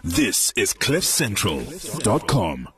This is CliffCentral.com.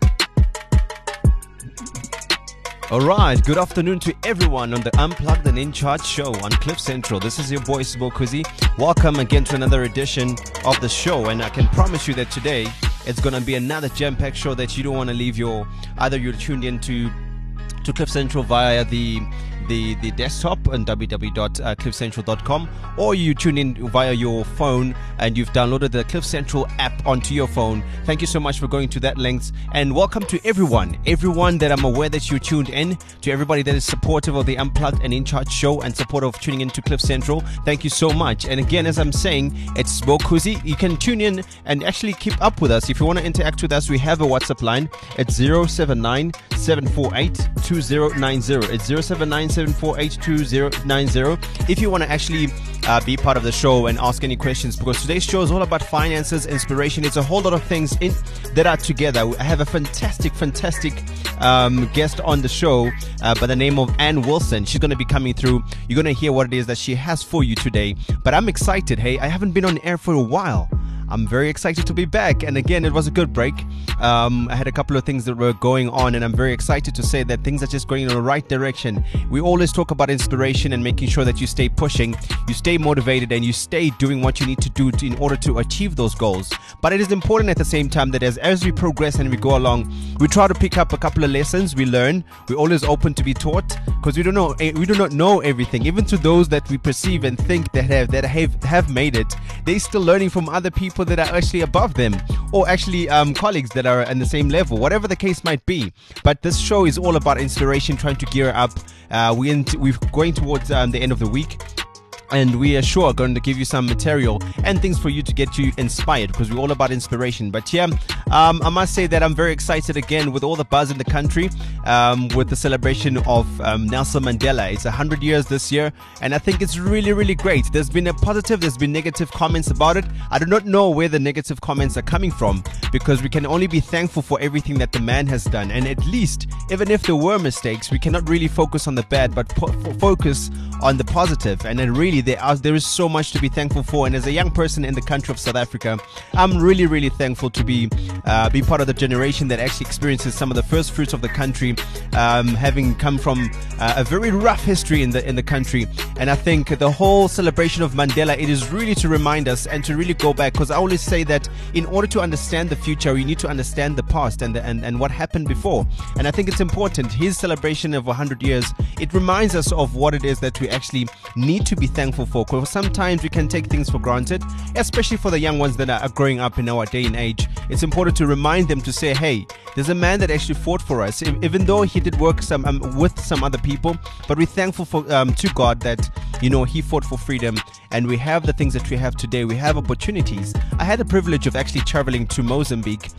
All right, good afternoon to everyone on the Unplugged and In Charge show on Cliff Central. This is your boy Sibokuzi. Welcome again to another edition of the show, and I can promise you that today it's going to be another jam-packed show that you don't want to leave either you're tuned in to Cliff Central via the desktop on www.cliffcentral.com, or you tune in via your phone and you've downloaded the Cliff Central app onto your phone. Thank you so much for going to that length, and welcome to everyone that I'm aware that you tuned in, to everybody that is supportive of the Unplugged and In Charge show and supportive of tuning in to Cliff Central. Thank you so much. And again, as I'm saying, it's Sibokuzi. You can tune in and actually keep up with us. If you want to interact with us, we have a WhatsApp line. It's 079 748 2090. It's 079 748 2090. If you want to actually be part of the show and ask any questions, because today's show is all about finances, inspiration. It's a whole lot of things that are together. I have a fantastic guest on the show by the name of Ann Wilson. She's going to be coming through. You're going to hear what it is that she has for you today. But I'm excited. Hey, I haven't been on air for a while. I'm very excited to be back, and again, it was a good break. I had a couple of things that were going on, and I'm very excited to say that things are just going in the right direction. We always talk about inspiration and making sure that you stay pushing, you stay motivated, and you stay doing what you need to do in order to achieve those goals. But it is important at the same time that as we progress and we go along, we try to pick up a couple of lessons, we learn. We're always open to be taught, because we do not know everything. Even to those that we perceive and think that have made it, they're still learning from other people that are actually above them, or actually colleagues that are on the same level, whatever the case might be. But this show is all about inspiration, trying to gear up. We're going towards the end of the week, and we are sure going to give you some material and things for you to get you inspired, because we're all about inspiration. But yeah, I must say that I'm very excited again with all the buzz in the country, with the celebration of Nelson Mandela. It's 100 years this year, and I think it's really, really great. There's been a positive, there's been negative comments about it. I do not know where the negative comments are coming from, because we can only be thankful for everything that the man has done. And at least, even if there were mistakes, we cannot really focus on the bad, but focus on the positive. And then really, there is so much to be thankful for. And as a young person in the country of South Africa, I'm really, really thankful to be part of the generation that actually experiences some of the first fruits of the country, having come from a very rough history in the country. And I think the whole celebration of Mandela, it is really to remind us and to really go back, because I always say that in order to understand the future, you need to understand the past and what happened before. And I think it's important. His celebration of 100 years, it reminds us of what it is that we actually need to be thankful for, because sometimes we can take things for granted, especially for the young ones that are growing up in our day and age. It's important to remind them to say, hey, there's a man that actually fought for us, even though he did work with some other people, but we're thankful for to God that, you know, he fought for freedom, and we have the things that we have today. We have opportunities. I had the privilege of actually traveling to Mozambique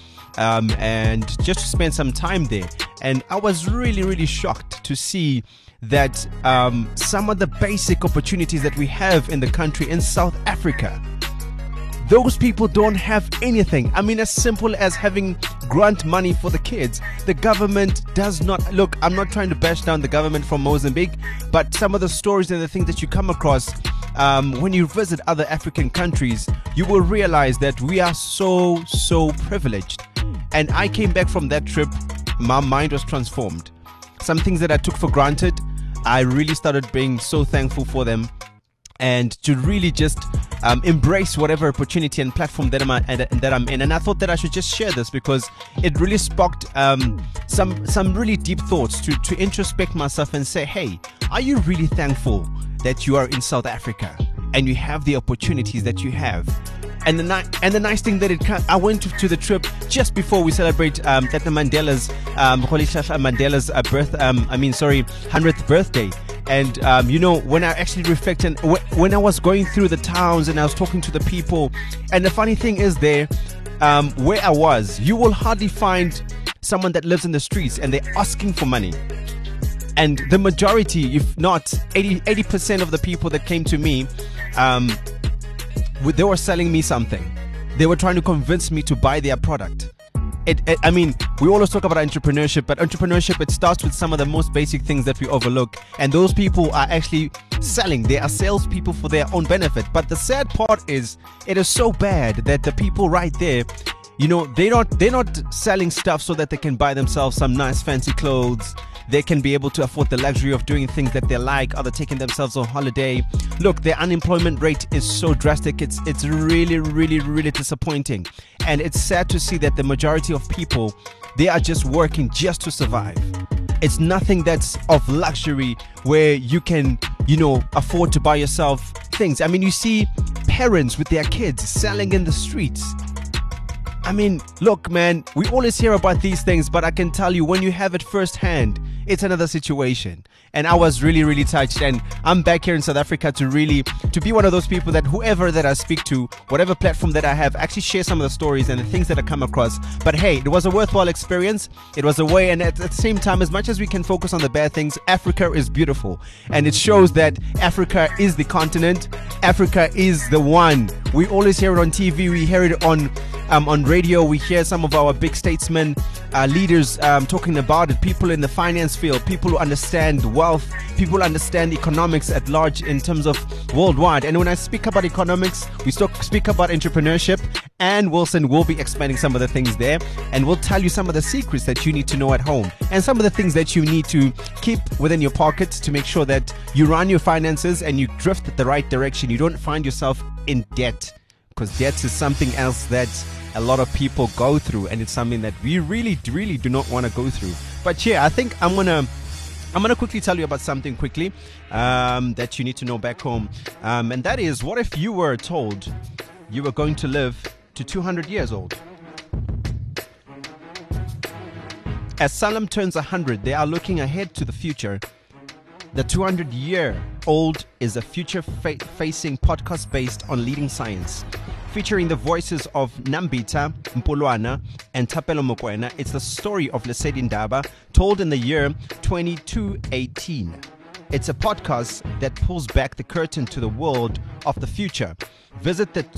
and just to spend some time there, and I was really, really shocked to see that some of the basic opportunities that we have in the country in South Africa, those people don't have anything. I mean, as simple as having grant money for the kids. The government does not. Look, I'm not trying to bash down the government from Mozambique, but some of the stories and the things that you come across when you visit other African countries, you will realize that we are so privileged. And I came back from that trip, my mind was transformed. Some things that I took for granted, I really started being so thankful for them, and to really just embrace whatever opportunity and platform that I'm in. And I thought that I should just share this, because it really sparked some really deep thoughts to introspect myself and say, hey, are you really thankful that you are in South Africa and you have the opportunities that you have? And the nice thing that I went to the trip just before we celebrate Tata Mandela's Mandela's 100th birthday. And you know, when I actually reflect, and when I was going through the towns and I was talking to the people, and the funny thing is, there where I was, you will hardly find someone that lives in the streets and they're asking for money. And the majority, if not 80% of the people that came to me, they were selling me something. They were trying to convince me to buy their product. I mean, we always talk about entrepreneurship, but entrepreneurship, it starts with some of the most basic things that we overlook. And those people are actually selling. They are salespeople for their own benefit. But the sad part is, it is so bad that the people right there, they're not selling stuff so that they can buy themselves some nice fancy clothes. They can be able to afford the luxury of doing things that they like, or they're taking themselves on holiday. Look, the unemployment rate is so drastic. It's really, really, really disappointing. And it's sad to see that the majority of people, they are just working just to survive. It's nothing that's of luxury where you can, afford to buy yourself things. I mean, you see parents with their kids selling in the streets. I mean, look, man, we always hear about these things, but I can tell you, when you have it firsthand, it's another situation. And I was really, really touched. And I'm back here in South Africa to be one of those people that whoever that I speak to, whatever platform that I have, actually share some of the stories and the things that I come across. But hey, it was a worthwhile experience. It was a way. And at the same time, as much as we can focus on the bad things, Africa is beautiful. And it shows that Africa is the continent. Africa is the one. We always hear it on TV. We hear it on radio. We hear some of our big statesmen, leaders talking about it. People in the finance field, people who understand wealth, people who understand economics at large in terms of worldwide. And when I speak about economics, we speak about entrepreneurship. And Wilson will be expanding some of the things there, and we'll tell you some of the secrets that you need to know at home, and some of the things that you need to keep within your pockets to make sure that you run your finances and you drift the right direction. You don't find yourself in debt, because debt is something else that a lot of people go through, and it's something that we really, really do not want to go through. But yeah, I think I'm gonna quickly tell you about something quickly that you need to know back home, and that is, what if you were told you were going to live to 200 years old? As Salam turns 100, they are looking ahead to the future. The 200-year-old is a future-facing podcast based on leading science, featuring the voices of Nambita Mpolwana and Thapelo Mokoena. It's the story of Lesedi Ndaba, told in the year 2218. It's a podcast that pulls back the curtain to the world of the future. Visit the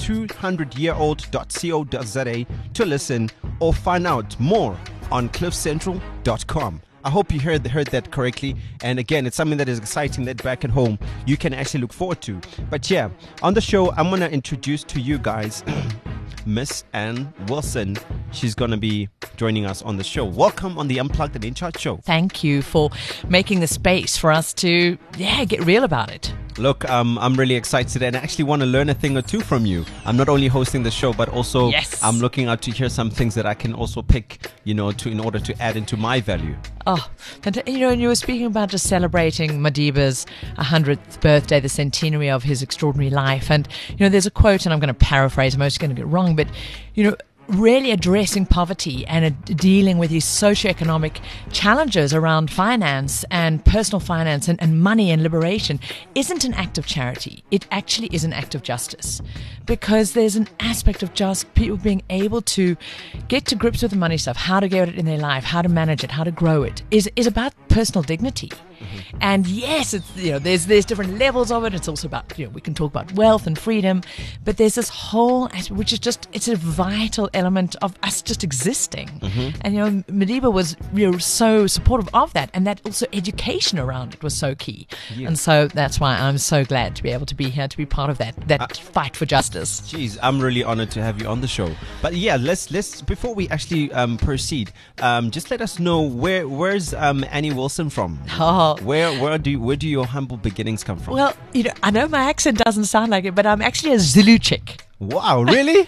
200yearold.co.za to listen or find out more on cliffcentral.com. I hope you heard that correctly. And again, it's something that is exciting that back at home you can actually look forward to. But yeah, on the show, I'm going to introduce to you guys Miss Ann Wilson. She's going to be joining us on the show. Welcome on the Unplugged and In Charge show. Thank you for making the space for us to, get real about it. Look, I'm really excited and I actually want to learn a thing or two from you. I'm not only hosting the show, but also I'm looking out to hear some things that I can also pick, in order to add into my value. Oh, and you were speaking about just celebrating Madiba's 100th birthday, the centenary of his extraordinary life. And, there's a quote, and I'm going to paraphrase, I'm most going to get it wrong, but, really addressing poverty and dealing with these socioeconomic challenges around finance and personal finance and money and liberation isn't an act of charity. It actually is an act of justice, because there's an aspect of just people being able to get to grips with the money stuff, how to get it in their life, how to manage it, how to grow it, is about personal dignity. Mm-hmm. And yes, it's, there's different levels of it. It's also about, we can talk about wealth and freedom, but there's this whole aspect, which is just, it's a vital element of us just existing. Mm-hmm. And, Madiba was, so supportive of that. And that also education around it was so key. Yeah. And so that's why I'm so glad to be able to be here, to be part of that fight for justice. Geez, I'm really honored to have you on the show. But yeah, let's before we actually proceed, just let us know where's Annie Wilson from? Oh. Where do your humble beginnings come from? Well, I know my accent doesn't sound like it, but I'm actually a Zulu chick. Wow, really?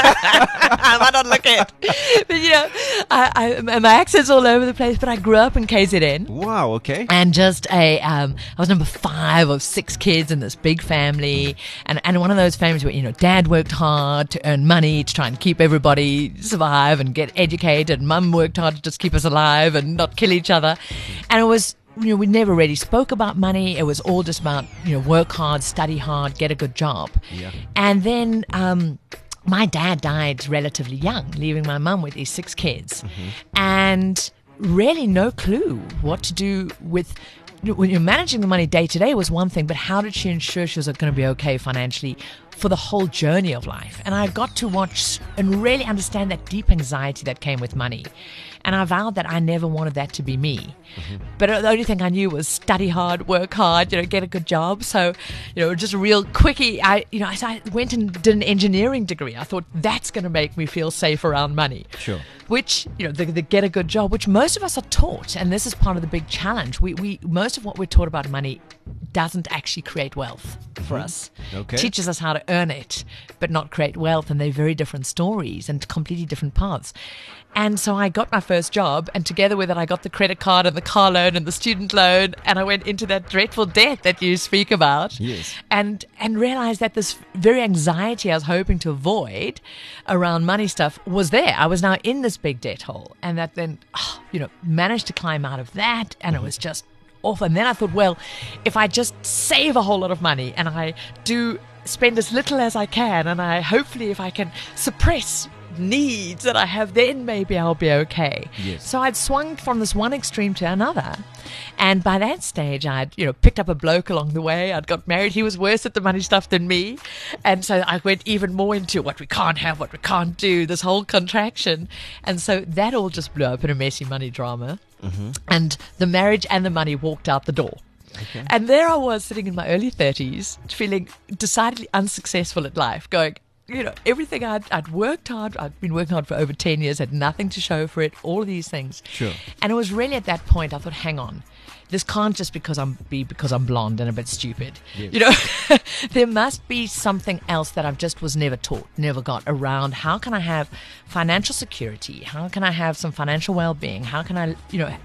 I might not look it. But, my accent's all over the place, but I grew up in KZN. Wow, okay. And just I was number 5 of 6 kids in this big family. And one of those families where, dad worked hard to earn money to try and keep everybody survive and get educated. Mum worked hard to just keep us alive and not kill each other. And it was, we never really spoke about money. It was all just about, work hard, study hard, get a good job. Yeah. And then my dad died relatively young, leaving my mum with these 6 kids. Mm-hmm. And really no clue what to do with... When you're managing the money day to day was one thing, but how did she ensure she was going to be okay financially for the whole journey of life. And I got to watch and really understand that deep anxiety that came with money. And I vowed that I never wanted that to be me. But the only thing I knew was study hard, work hard, get a good job. So, just a real quickie. I went and did an engineering degree. I thought that's going to make me feel safe around money. Sure. Which, the get a good job, which most of us are taught. And this is part of the big challenge. We most of what we're taught about money doesn't actually create wealth for us. Okay. Teaches us how to earn it, but not create wealth. And they're very different stories and completely different paths. And so I got my first job, and together with it, I got the credit card and the car loan and the student loan, and I went into that dreadful debt that you speak about. Yes. And realized that this very anxiety I was hoping to avoid around money stuff was there. I was now in this big debt hole, and that then, managed to climb out of that, and it was just awful. And then I thought, well, if I just save a whole lot of money and I do spend as little as I can, and hopefully if I can suppress needs that I have, then maybe I'll be okay. Yes. So I'd swung from this one extreme to another, and by that stage I'd picked up a bloke along the way. I'd got married. He was worse at the money stuff than me, and so I went even more into what we can't have, what we can't do, this whole contraction. And so that all just blew up in a messy money drama, and the marriage and the money walked out the door. Okay. And there I was sitting in my early 30s, feeling decidedly unsuccessful at life, going, everything I'd worked hard, I'd been working hard for over 10 years, had nothing to show for it, all of these things. Sure. And it was really at that point I thought, hang on, this can't just because I'm blonde and a bit stupid. Yes. There must be something else that I just was never taught, never got around. How can I have financial security? How can I have some financial well-being? How can I,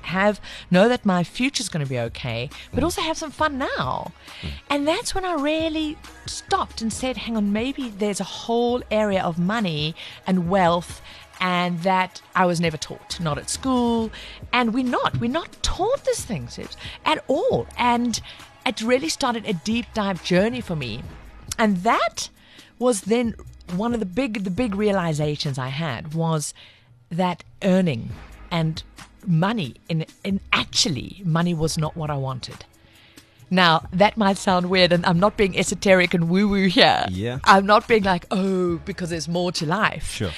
know that my future's going to be okay, but also have some fun now? And that's when I really stopped and said, hang on, maybe there's a whole area of money and wealth, and that I was never taught, not at school, and we're not taught these things at all. And it really started a deep dive journey for me, and that was then one of the big realizations I had, was that earning and money in actually money was not what I wanted. Now, that might sound weird, and I'm not being esoteric and woo-woo here. Yeah. I'm not being like, because there's more to life. Sure.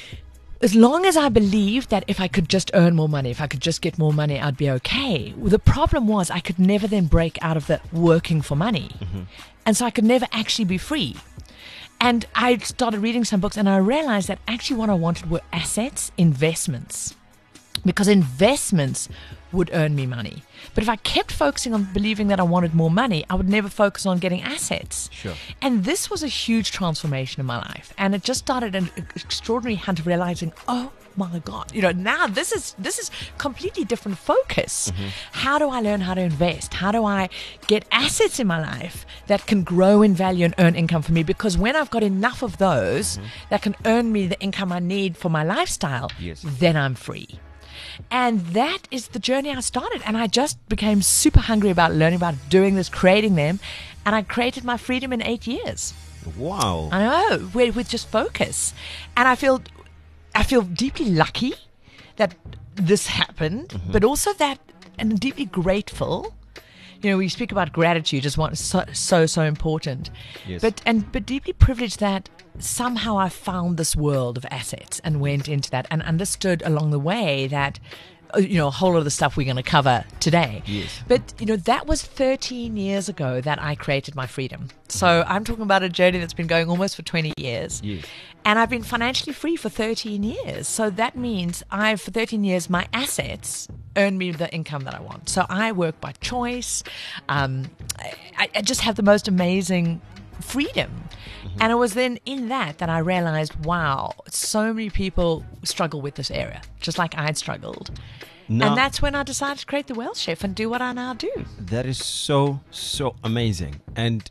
As long as I believed that if I could just earn more money, if I could just get more money, I'd be okay. The problem was I could never then break out of the working for money. And so I could never actually be free. And I started reading some books, and I realized that actually what I wanted were assets, investments. Because investments would earn me money. But if I kept focusing on believing that I wanted more money, I would never focus on getting assets. Sure. And this was a huge transformation in my life. And it just started an extraordinary hunt of realizing, oh my God, now this is completely different focus. How do I learn how to invest? How do I get assets in my life that can grow in value and earn income for me? Because when I've got enough of those that can earn me the income I need for my lifestyle, Yes. then I'm free. And that is the journey I started. And I just became super hungry about learning about doing this, creating them. And I created my freedom in 8 years. Wow. I know, with just focus. And I feel deeply lucky that this happened, but also that, and deeply grateful. We speak about gratitude as one so important. Yes. But deeply privileged that somehow I found this world of assets and went into that and understood along the way that a whole lot of the stuff we're going to cover today. Yes. But that was 13 years ago that I created my freedom. So I'm talking about a journey that's been going almost for 20 years. Yes. And I've been financially free for 13 years. So that means for 13 years, my assets earn me the income that I want. So I work by choice. I just have the most amazing freedom. And it was then in that I realized, wow, so many people struggle with this area, just like I'd struggled. Now, and that's when I decided to create the Wealth Chef and do what I now do. that is so amazing. And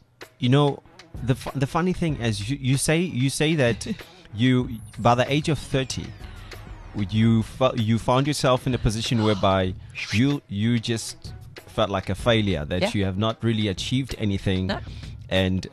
the funny thing is, you say that you, by the age of 30, you found yourself in a position whereby you just felt like a failure, that you have not really achieved anything. No. And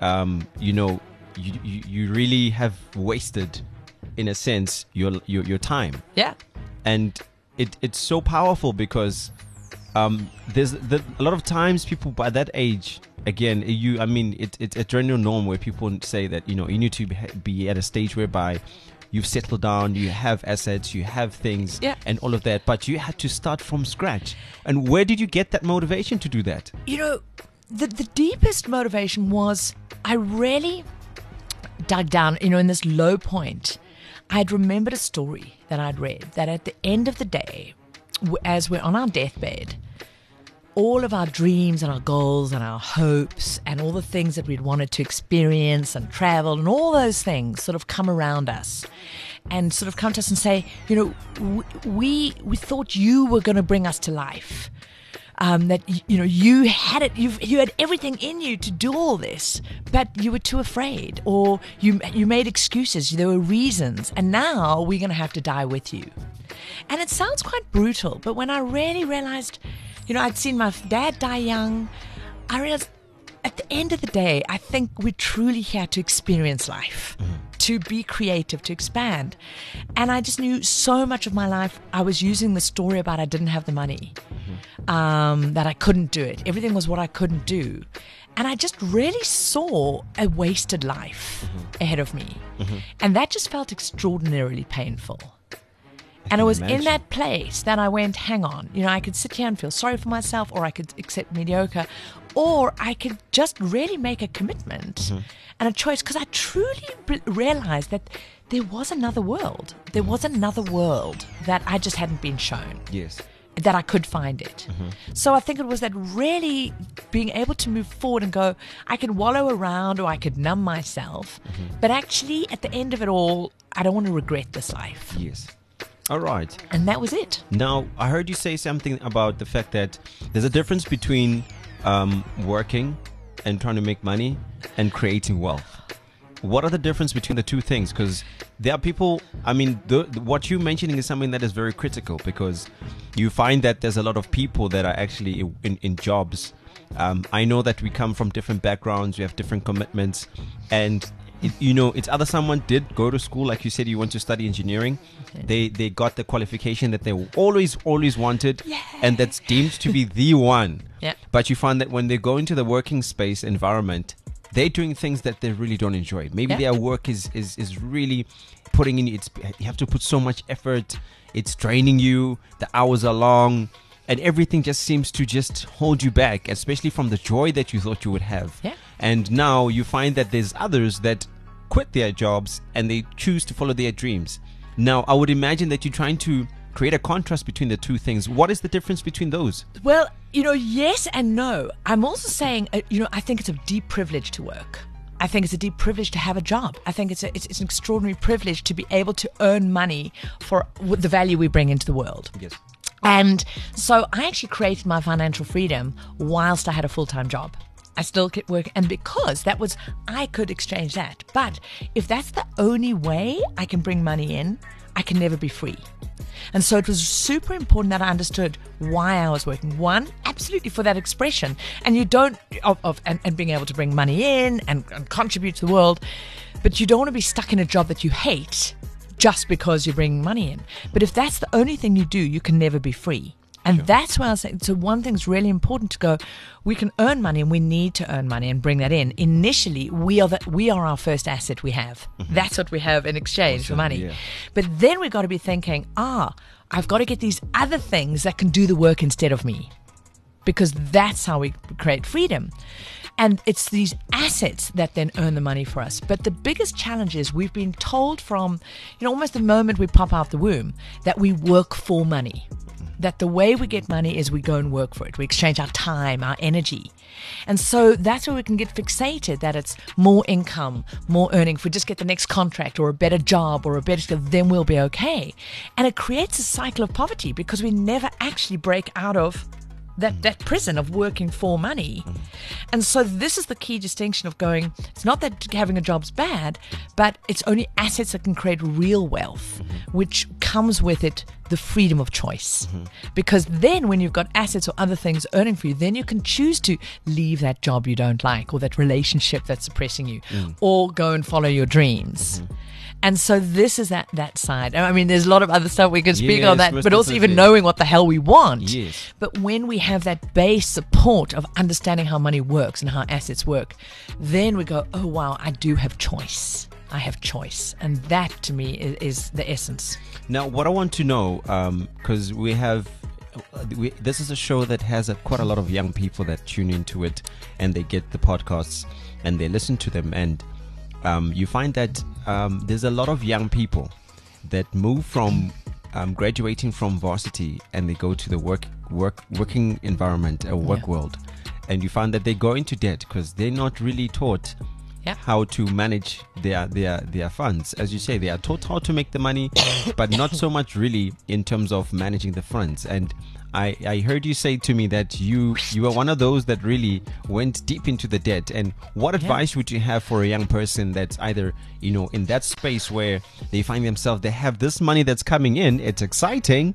you really have wasted, in a sense, your time. Yeah. And it's so powerful because there's a lot of times people by that age, again, it's a general norm where people say that, you need to be at a stage whereby you've settled down, you have assets, you have things, and all of that, but you had to start from scratch. And where did you get that motivation to do that? The deepest motivation was I really dug down, in this low point. I'd remembered a story that I'd read that at the end of the day, as we're on our deathbed, all of our dreams and our goals and our hopes and all the things that we'd wanted to experience and travel and all those things sort of come around us and sort of come to us and say, we thought you were going to bring us to life. That you had it, you had everything in you to do all this, but you were too afraid, or you made excuses. There were reasons, and now we're going to have to die with you. And it sounds quite brutal, but when I really realized, I'd seen my dad die young, I realized at the end of the day, I think we're truly here to experience life, to be creative, to expand. And I just knew so much of my life I was using the story about I didn't have the money, that I couldn't do it. Everything was what I couldn't do. And I just really saw a wasted life ahead of me. And that just felt extraordinarily painful. And it was in that place that I went, hang on, I could sit here and feel sorry for myself, or I could accept mediocre, or I could just really make a commitment and a choice, because I truly realized that there was another world. There was another world that I just hadn't been shown. Yes. That I could find it. So I think it was that really being able to move forward and go, I could wallow around or I could numb myself, but actually at the end of it all, I don't want to regret this life. Yes. All right. And that was it. Now, I heard you say something about the fact that there's a difference between working and trying to make money and creating wealth. What are the difference between the two things? Because there are people, what you're mentioning is something that is very critical, because you find that there's a lot of people that are actually in jobs. I know that we come from different backgrounds, we have different commitments, and it's either someone did go to school, like you said, you went to study engineering. They got the qualification that they always wanted, and that's deemed to be the one. But you find that when they go into the working space environment, they're doing things that they really don't enjoy. Maybe their work is really putting in, you have to put so much effort, it's draining you, the hours are long, and everything just seems to just hold you back, especially from the joy that you thought you would have. And now you find that there's others that quit their jobs and they choose to follow their dreams. Now, I would imagine that you're trying to create a contrast between the two things. What is the difference between those? Well, yes and no. I'm also saying, I think it's a deep privilege to work. I think it's a deep privilege to have a job. I think it's an extraordinary privilege to be able to earn money for the value we bring into the world. Yes. And so I actually created my financial freedom whilst I had a full-time job. I still kept working, and because I could exchange that. But if that's the only way I can bring money in, I can never be free. And so it was super important that I understood why I was working. One, absolutely for that expression. And you don't, and being able to bring money in and contribute to the world. But you don't want to be stuck in a job that you hate just because you're bringing money in. But if that's the only thing you do, you can never be free. And that's why I was saying, so one thing's really important to go, we can earn money and we need to earn money and bring that in. Initially, we are our first asset we have. That's what we have in exchange for money. But then we've got to be thinking, I've got to get these other things that can do the work instead of me. Because that's how we create freedom. And it's these assets that then earn the money for us. But the biggest challenge is we've been told from, almost the moment we pop out the womb, that we work for money. That the way we get money is we go and work for it. We exchange our time, our energy. And so that's where we can get fixated, that it's more income, more earning. If we just get the next contract or a better job or a better skill, then we'll be okay. And it creates a cycle of poverty because we never actually break out of that prison of working for money. And so this is the key distinction of going, it's not that having a job's bad, but it's only assets that can create real wealth, which comes with it the freedom of choice. Because then when you've got assets or other things earning for you, then you can choose to leave that job you don't like or that relationship that's suppressing you or go and follow your dreams. And so this is that side. I mean, there's a lot of other stuff we can speak on that, most but also even definitely. knowing what the hell we want. Yes. But when we have that base support of understanding how money works and how assets work, then we go, oh, wow, I do have choice. I have choice. And that, to me, is the essence. Now, what I want to know, because this is a show that has quite a lot of young people that tune into it, and they get the podcasts and they listen to them, and you find that there's a lot of young people that move from graduating from varsity and they go to the working environment, a work world, and you find that they go into debt because they're not really taught how to manage their funds. As you say, they are taught how to make the money, but not so much really in terms of managing the funds. And I heard you say to me that you are one of those that really went deep into the debt. And what advice would you have for a young person that's either, in that space where they find themselves, they have this money that's coming in, it's exciting,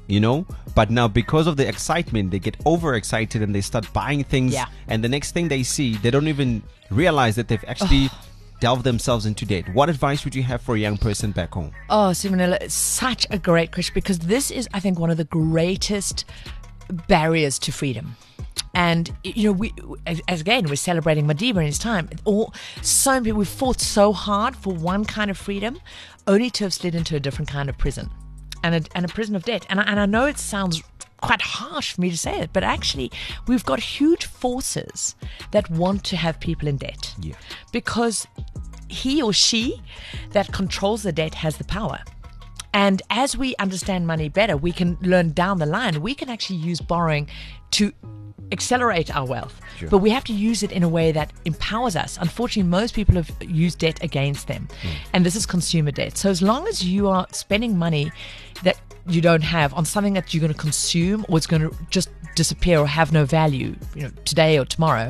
but now because of the excitement, they get overexcited and they start buying things. Yeah. And the next thing they see, they don't even realize that they've actually delved themselves into debt. What advice would you have for a young person back home? Oh, Simonella, it's such a great question, because this is, I think, one of the greatest barriers to freedom. And, we, as again, we're celebrating Madiba in his time. So many people, we fought so hard for one kind of freedom, only to have slid into a different kind of prison. And a prison of debt. And I know it sounds quite harsh for me to say it, but actually we've got huge forces that want to have people in debt. Yeah. Because he or she that controls the debt has the power. And as we understand money better, we can learn down the line, we can actually use borrowing to accelerate our wealth. Sure. But we have to use it in a way that empowers us. Unfortunately, most people have used debt against them. And this is consumer debt. So as long as you are spending money that you don't have on something that you're going to consume, or it's going to just disappear or have no value, today or tomorrow,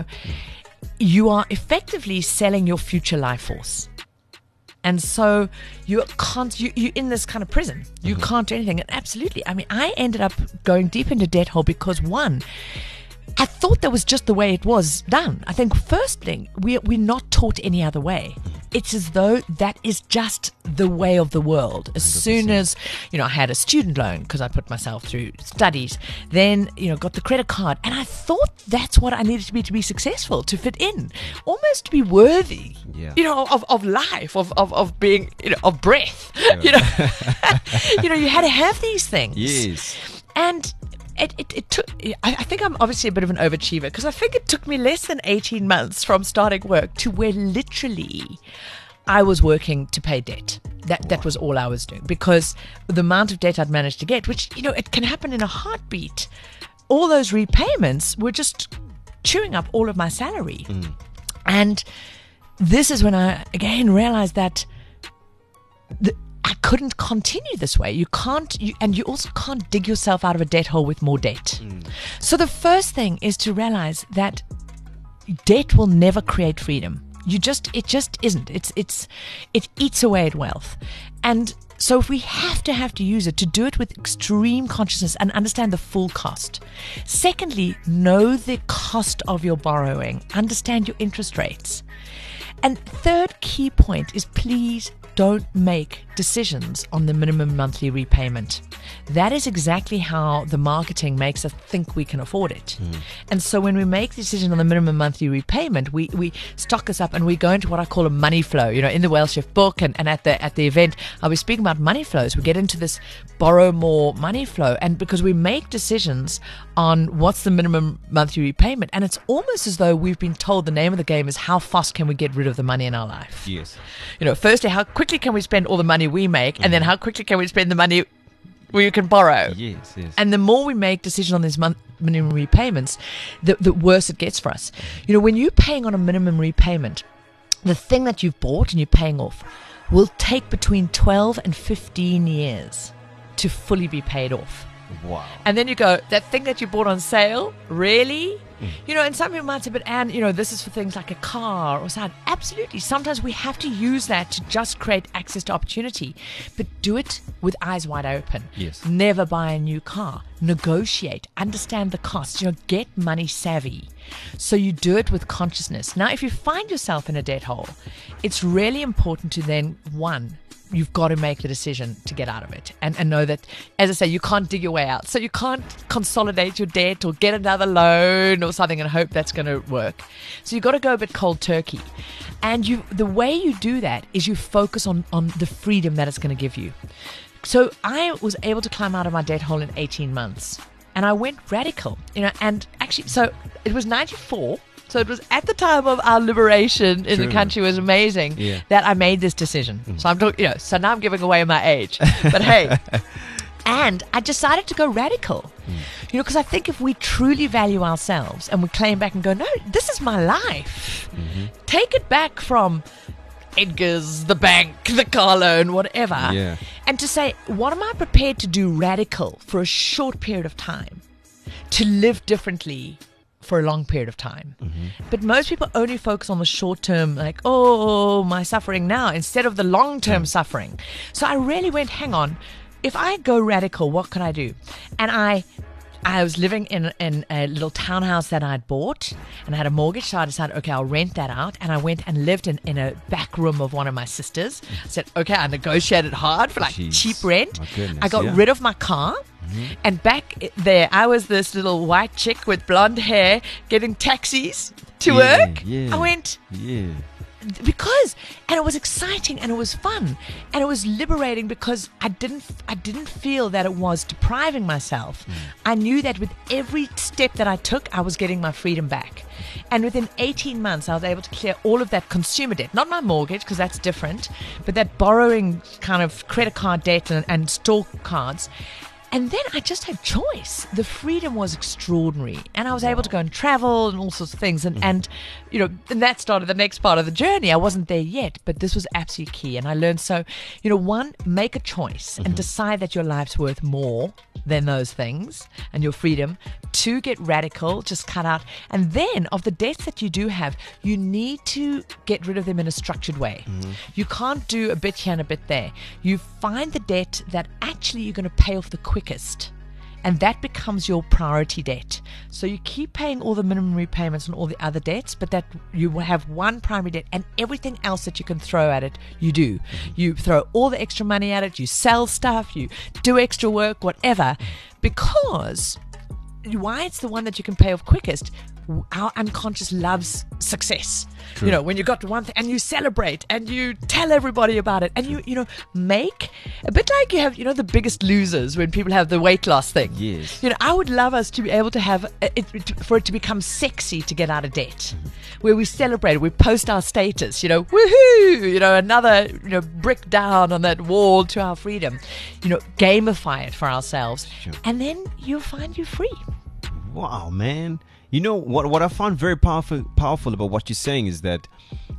you are effectively selling your future life force. And so you're in this kind of prison. You can't do anything. And absolutely. I mean, I ended up going deep into debt hole because, one, I thought that was just the way it was done. I think first thing, we're not taught any other way. It's as though that is just the way of the world. As 100%. Soon as, I had a student loan because I put myself through studies, then, got the credit card. And I thought that's what I needed to be successful, to fit in, almost to be worthy, of life, of being, of breath. Yeah. You had to have these things. Yes. And it took, I think I'm obviously a bit of an overachiever, because I think it took me less than 18 months from starting work to where literally I was working to pay debt. That was all I was doing, because the amount of debt I'd managed to get, which, it can happen in a heartbeat. All those repayments were just chewing up all of my salary. And this is when I again realized that I couldn't continue this way. And you also can't dig yourself out of a debt hole with more debt. So the first thing is to realize that debt will never create freedom. It just isn't. It eats away at wealth. And so if we have to use it, to do it with extreme consciousness and understand the full cost. Secondly, know the cost of your borrowing. Understand your interest rates. And third key point is, please don't make decisions on the minimum monthly repayment. That is exactly how the marketing makes us think we can afford it. And so when we make the decision on the minimum monthly repayment, we stock us up and we go into what I call a money flow. In the Wealth Shift book and at the event, I'll be speaking about money flows. We get into this borrow more money flow, and because we make decisions on what's the minimum monthly repayment, and it's almost as though we've been told the name of the game is how fast can we get rid of the money in our life. Yes. Firstly, how quickly can we spend all the money we make, and then how quickly can we spend the money we can borrow. Yes. And the more we make decisions on these minimum repayments, the worse it gets for us. When you're paying on a minimum repayment, the thing that you've bought and you're paying off will take between 12 and 15 years to fully be paid off. Wow. And then you go, that thing that you bought on sale, really? And some people might say, but Anne, this is for things like a car or something. Absolutely. Sometimes we have to use that to just create access to opportunity. But do it with eyes wide open. Yes. Never buy a new car. Negotiate. Understand the costs. Get money savvy. So you do it with consciousness. Now, if you find yourself in a debt hole, it's really important to then, one, you've got to make the decision to get out of it and know that, as I say, you can't dig your way out. So you can't consolidate your debt or get another loan or something and hope that's going to work. So you've got to go a bit cold turkey. And the way you do that is you focus on the freedom that it's going to give you. So I was able to climb out of my debt hole in 18 months. And I went radical, and actually, so it was 94. So it was at the time of our liberation in the country. Was amazing that I made this decision. So I'm talking, so now I'm giving away my age, but hey, and I decided to go radical, because I think if we truly value ourselves and we claim back and go, no, this is my life, take it back from Edgar's, the bank, the car loan, whatever. And to say, what am I prepared to do radical for a short period of time to live differently for a long period of time? But most people only focus on the short term, like, oh, my suffering now, instead of the long term suffering. So I really went, hang on, if I go radical, what can I do? And I was living in a little townhouse that I'd bought, and I had a mortgage, so I decided, okay, I'll rent that out. And I went and lived in a back room of one of my sisters. I said, okay, I negotiated hard for cheap rent. I got rid of my car. And back there, I was this little white chick with blonde hair getting taxis to work. I went, and it was exciting and it was fun and it was liberating because I didn't feel that it was depriving myself. I knew that with every step that I took, I was getting my freedom back. And within 18 months, I was able to clear all of that consumer debt, not my mortgage, because that's different, but that borrowing kind of credit card debt and store cards. And then I just had choice. The freedom was extraordinary. And I was able to go and travel and all sorts of things. And and that started the next part of the journey. I wasn't there yet, but this was absolutely key. And I learned, so, one, make a choice and decide that your life's worth more than those things and your freedom. 2, get radical, just cut out. And then of the debts that you do have, you need to get rid of them in a structured way. You can't do a bit here and a bit there. You find the debt that actually you're going to pay off the quickest, and that becomes your priority debt. So you keep paying all the minimum repayments on all the other debts, but that you will have one primary debt, and everything else that you can throw at it, you do. You throw all the extra money at it, you sell stuff, you do extra work, whatever, because why it's the one that you can pay off quickest. Our unconscious loves success. True. When you got to one thing and you celebrate and you tell everybody about it, and you make a bit like you have, the Biggest Losers when people have the weight loss thing. Yes. I would love us to be able to have for it to become sexy to get out of debt, where we celebrate, we post our status, woohoo, another, brick down on that wall to our freedom, gamify it for ourselves, and then you'll find you free. Wow, man. What I found very powerful about what you're saying is that,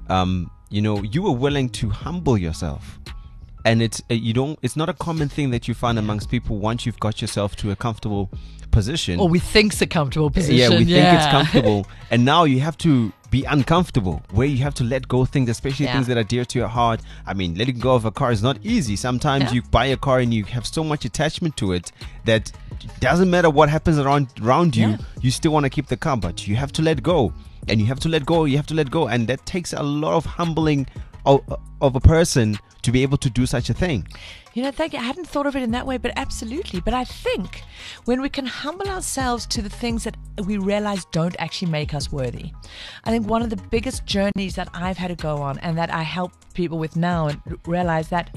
you were willing to humble yourself. And it's not a common thing that you find amongst people once you've got yourself to a comfortable position. Or we think it's a comfortable position. Yeah, we think it's comfortable. And now you have to be uncomfortable, where you have to let go of things, especially things that are dear to your heart. I mean, letting go of a car is not easy. Sometimes you buy a car and you have so much attachment to it that it doesn't matter what happens around you, you still want to keep the car, but you have to let go. And you have to let go, and that takes a lot of humbling of a person to be able to do such a thing. Thank you. I hadn't thought of it in that way, but absolutely. But I think when we can humble ourselves to the things that we realize don't actually make us worthy, I think one of the biggest journeys that I've had to go on, and that I help people with now, and realize that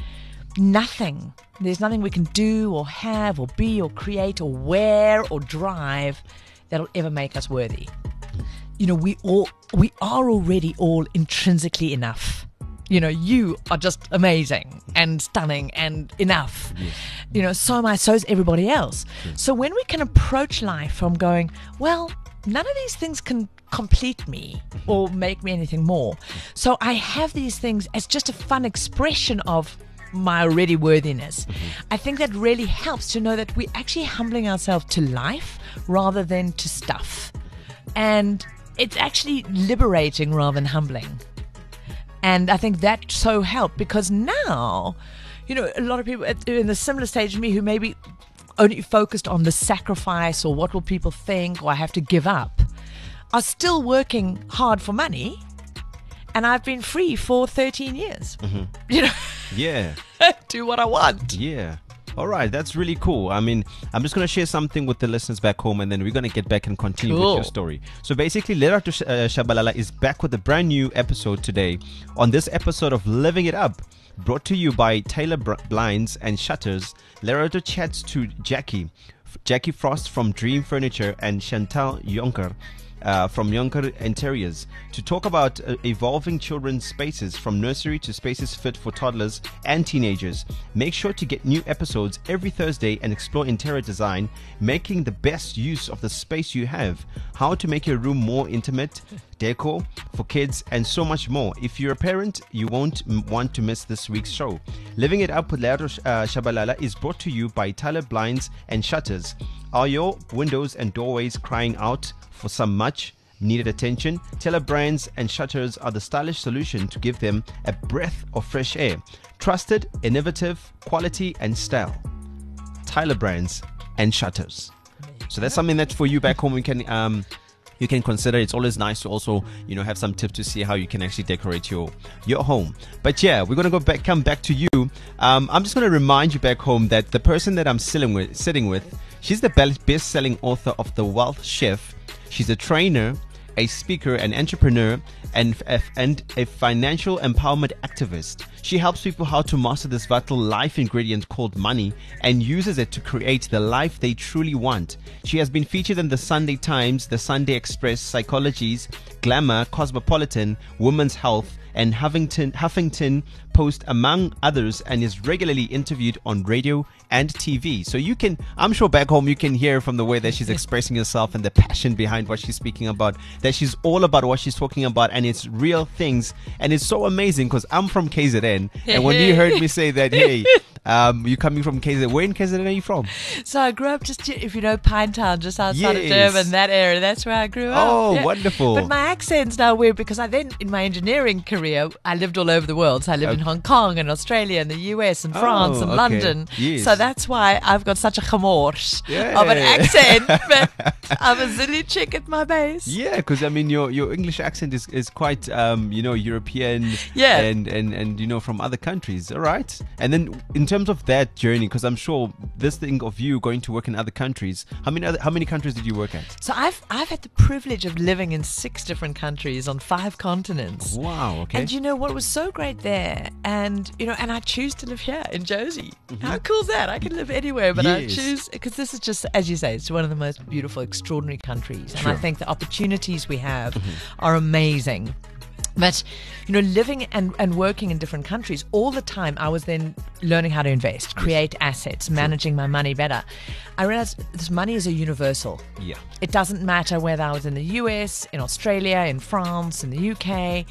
there's nothing we can do or have or be or create or wear or drive that'll ever make us worthy. We are already all intrinsically enough. You are just amazing and stunning and enough. Yes. So is everybody else. Yes. So when we can approach life from going, well, none of these things can complete me or make me anything more. So I have these things as just a fun expression of my already worthiness. I think that really helps to know that we're actually humbling ourselves to life rather than to stuff. And it's actually liberating rather than humbling. And I think that so helped, because now, a lot of people in the similar stage to me who maybe only focused on the sacrifice or what will people think or I have to give up, are still working hard for money. And I've been free for 13 years. Yeah. do what I want. Yeah. All right, that's really cool. I mean, I'm just going to share something with the listeners back home, and then we're going to get back and continue with your story. So basically, Lerato Shabalala is back with a brand new episode today. On this episode of Living It Up, brought to you by Taylor Blinds and Shutters, Lerato chats to Jackie Frost from Dream Furniture and Chantal Yonker from Yonker Interiors to talk about evolving children's spaces from nursery to spaces fit for toddlers and teenagers. Make sure to get new episodes every Thursday and explore interior design, making the best use of the space you have, how to make your room more intimate, decor for kids, and so much more. If you're a parent, you won't want to miss this week's show. Living It Up with Lerato Shabalala is brought to you by Taylor Blinds and Shutters. Are your windows and doorways crying out for some much needed attention? Taylor Blinds and Shutters are the stylish solution to give them a breath of fresh air. Trusted, innovative, quality and style. Taylor Blinds and Shutters. So that's something that for you back home you can consider. It's always nice to also, have some tips to see how you can actually decorate your home. But yeah, we're going to come back to you. I'm just going to remind you back home that the person that I'm sitting with, she's the best-selling author of The Wealth Chef. She's a trainer, a speaker, an entrepreneur, and a financial empowerment activist. She helps people how to master this vital life ingredient called money and uses it to create the life they truly want. She has been featured in the Sunday Times, the Sunday Express, Psychologies, Glamour, Cosmopolitan, Women's Health, and Huffington Post, among others, and is regularly interviewed on radio and TV. So I'm sure back home you can hear from the way that she's expressing herself and the passion behind what she's speaking about, that she's all about what she's talking about, and it's real things. And it's so amazing because I'm from KZN, and when you heard me say that, hey, you're coming from KZN, where in KZN are you from? So I grew up just, if you know, Pinetown, just outside of Durban, that area. That's where I grew up. Oh, wonderful. But my accent's now weird because I then, in my engineering career, I lived all over the world. So I lived in Hong Kong and Australia and the US and France and London. Yes. So that's why I've got such a gemors of an accent. But I'm a Zulu chick at my base. Yeah, because I mean, your English accent is quite, European and from other countries. All right. And then in terms of that journey, because I'm sure this thing of you going to work in other countries, how many countries did you work at? So I've had the privilege of living in 6 different countries on 5 continents. Wow. Okay. And what was so great there, and and I choose to live here in Jozi. Mm-hmm. How cool is that? I can live anywhere, but I choose, because this is just, as you say, it's one of the most beautiful, extraordinary countries. And I think the opportunities we have are amazing. But, living and working in different countries all the time, I was then learning how to invest, create assets, managing my money better. I realized this money is a universal. Yeah. It doesn't matter whether I was in the US, in Australia, in France, in the UK.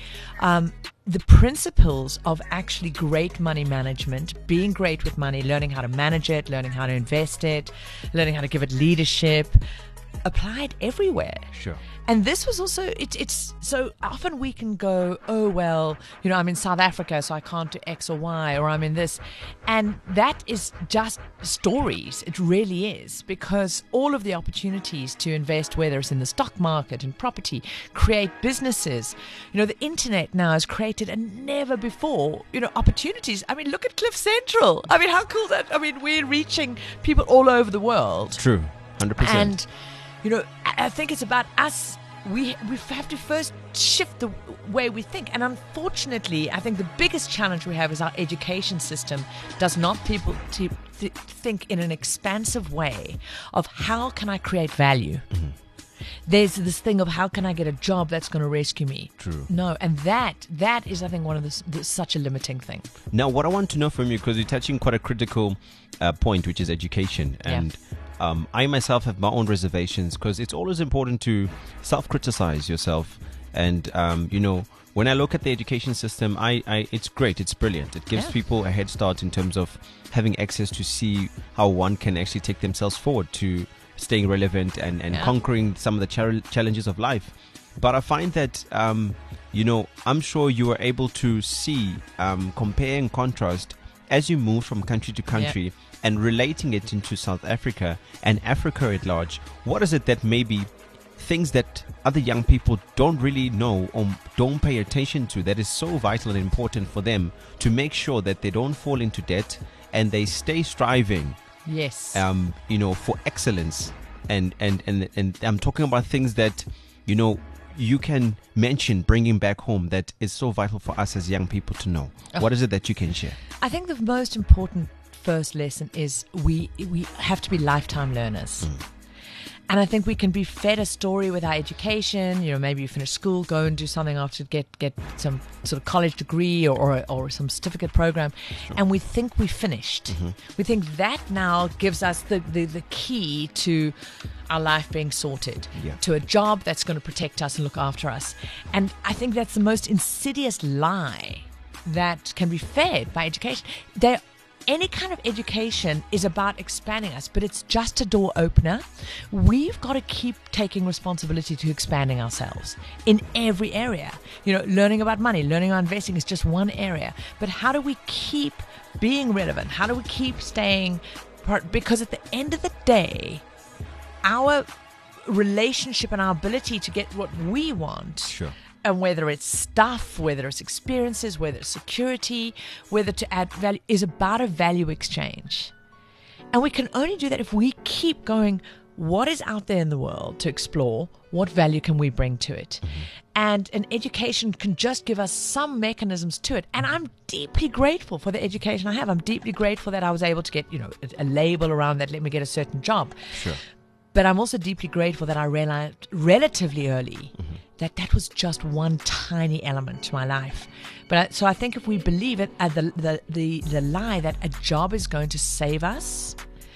The principles of actually great money management, being great with money, learning how to manage it, learning how to invest it, learning how to give it leadership, applied everywhere. Sure. And this was also, it's so often we can go, oh, well, I'm in South Africa, so I can't do X or Y, or I'm in this. And that is just stories. It really is, because all of the opportunities to invest, whether it's in the stock market and property, create businesses. The internet now has created a never before, opportunities. I mean, look at Cliff Central. I mean, how cool is that? I mean, we're reaching people all over the world. True, 100%. And I think it's about us. We have to first shift the way we think. And unfortunately, I think the biggest challenge we have is our education system does not people think in an expansive way of how can I create value. Mm-hmm. There's this thing of how can I get a job that's going to rescue me. True. No, and that is, I think, one of such a limiting thing. Now, what I want to know from you, because you're touching quite a critical point, which is education. And I myself have my own reservations, because it's always important to self-criticize yourself. And, when I look at the education system, it's great. It's brilliant. It gives people a head start in terms of having access to see how one can actually take themselves forward to staying relevant and conquering some of the challenges of life. But I find that, I'm sure you are able to see, compare and contrast as you move from country to country and relating it into South Africa and Africa at large. What is it that maybe things that other young people don't really know or don't pay attention to that is so vital and important for them to make sure that they don't fall into debt and they stay striving, Yes. for excellence. And I'm talking about things that, you can mention bringing back home that is so vital for us as young people to know. What is it that you can share? I think the most important first lesson is we have to be lifetime learners. And I think we can be fed a story with our education. Maybe you finish school, go and do something after get some sort of college degree or some certificate program, and we think we finished. We think that now gives us the key to our life being sorted, to a job that's going to protect us and look after us. And I think that's the most insidious lie that can be fed by education. Any kind of education is about expanding us, but it's just a door opener. We've got to keep taking responsibility to expanding ourselves in every area. Learning about money, learning about investing is just one area. But how do we keep being relevant? How do we keep staying part? Because at the end of the day, our relationship and our ability to get what we want, and whether it's stuff, whether it's experiences, whether it's security, whether to add value, is about a value exchange. And we can only do that if we keep going, what is out there in the world to explore? What value can we bring to it? And an education can just give us some mechanisms to it. And I'm deeply grateful for the education I have. I'm deeply grateful that I was able to get, a label around that let me get a certain job. But I'm also deeply grateful that I realized relatively early that was just one tiny element to my life. So I think if we believe it, the lie that a job is going to save us,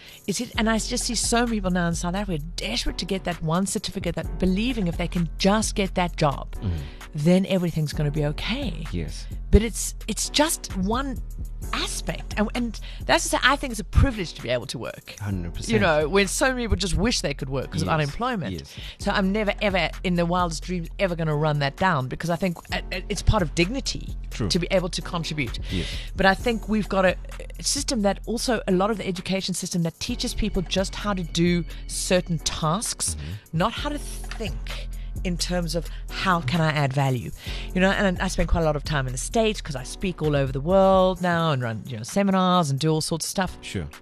and I just see so many people now in South Africa desperate to get that one certificate, that believing if they can just get that job, then everything's going to be okay. Yes. But it's just one aspect, and that's to say, I think it's a privilege to be able to work. 100%. When so many people just wish they could work because of unemployment. So I'm never ever in the wildest dreams ever going to run that down, because I think it's part of dignity to be able to contribute. But I think we've got a system that also, a lot of the education system that teaches people just how to do certain tasks, not how to think in terms of how can I add value, and I spend quite a lot of time in the States because I speak all over the world now and run seminars and do all sorts of stuff.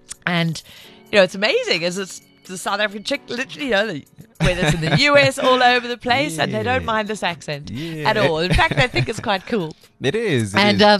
And it's amazing as it's the South African chick, literally, whether it's in the US, all over the place, and they don't mind this accent at all. In fact, they think it's quite cool. It is.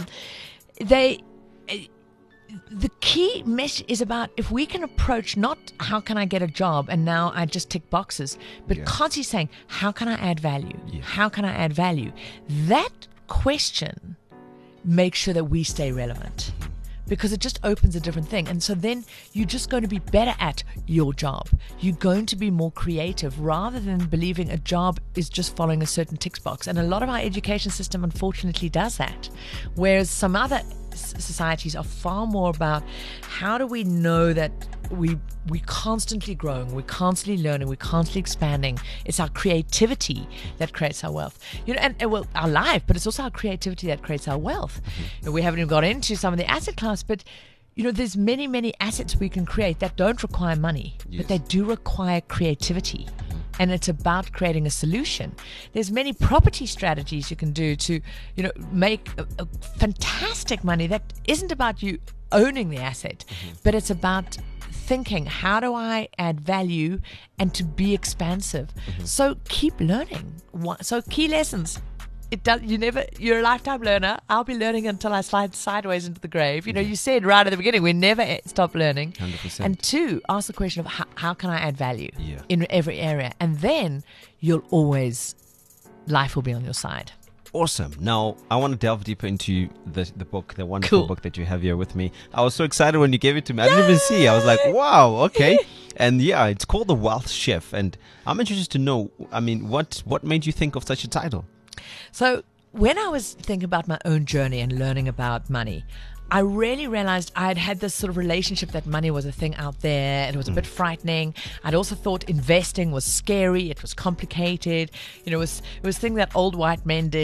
The key message is about, if we can approach not how can I get a job and now I just tick boxes, but constantly saying, how can I add value? How can I add value? That question makes sure that we stay relevant, because it just opens a different thing. And so then you're just going to be better at your job. You're going to be more creative, rather than believing a job is just following a certain tick box. And a lot of our education system unfortunately does that, whereas some other societies are far more about, how do we know that we're constantly growing, we're constantly learning, we're constantly expanding. It's our creativity that creates our wealth, and our life, but it's also our creativity that creates our wealth. We haven't even got into some of the asset class, but there's many assets we can create that don't require money, but they do require creativity. And it's about creating a solution. There's many property strategies you can do to, make a fantastic money that isn't about you owning the asset, but it's about thinking, how do I add value and to be expansive? So keep learning. So key lessons. You're a lifetime learner. I'll be learning until I slide sideways into the grave. You said right at the beginning, we never stop learning. 100%. And two, ask the question of how can I add value in every area? And then life will be on your side. Awesome. Now, I want to delve deeper into the book, the wonderful book that you have here with me. I was so excited when you gave it to me. I didn't even see. I was like, wow, okay. And it's called The Wealth Chef. And I'm interested to know, what made you think of such a title? So when I was thinking about my own journey and learning about money, I really realized I'd had this sort of relationship that money was a thing out there. It was a bit frightening. I'd also thought investing was scary. It was complicated. It was a thing that old white men did.